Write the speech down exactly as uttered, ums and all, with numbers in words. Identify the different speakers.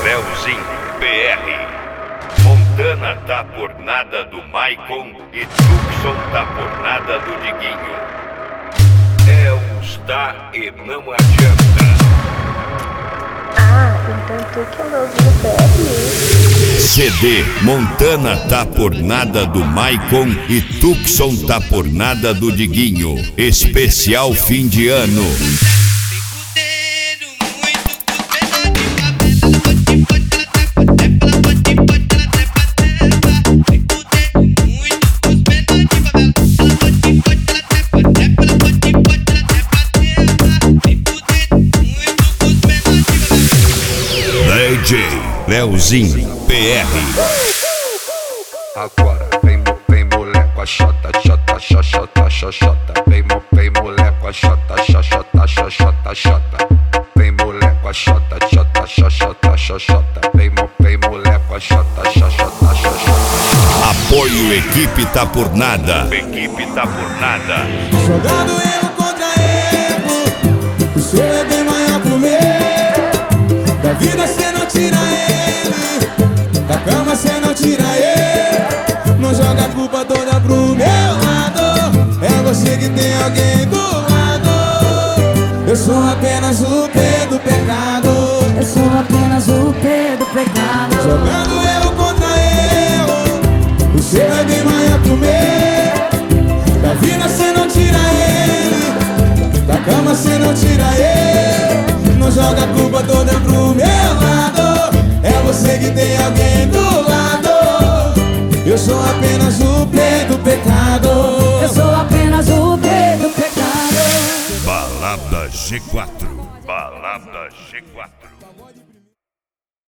Speaker 1: Leozinho P R. Montana tá por nada do Maicon e Tucson tá por nada do Diguinho. É um está e não adianta.
Speaker 2: Ah, então tu que é o Leozinho P R?
Speaker 1: C D Montana tá por nada do Maicon e Tucson tá por nada do Diguinho. Especial fim de ano. D J Leozinho P R.
Speaker 3: Agora vem, vem mulher com a xota, xota, xota, xota, xota. Vem, vem mulher com a xota, xota, xota, xota. Vem mulher com a xota, xota, xota, xota. Vem, vem mulher com a xota, xota, xota.
Speaker 1: Apoio Equipe Tá Por Nada. Equipe Tá Por Nada.
Speaker 4: Jogando erro contra erro, o seu é bem maior pro meu. Da vida cê não tira ele, da cama cê não tira ele. Não joga a culpa toda pro meu lado, é você que tem alguém do lado. Eu sou apenas o P do pecado,
Speaker 5: Eu sou apenas o P do pecado.
Speaker 4: jogando erro contra erro, o seu é bem maior pro meu. Da vida cê não tira ele, da cama cê não tira ele. Não joga a culpa toda pro meu lado, é você que tem alguém do lado. Eu sou apenas o P do pecado.
Speaker 5: Eu sou apenas o P do pecado.
Speaker 1: Balada G quatro. Balada G quatro.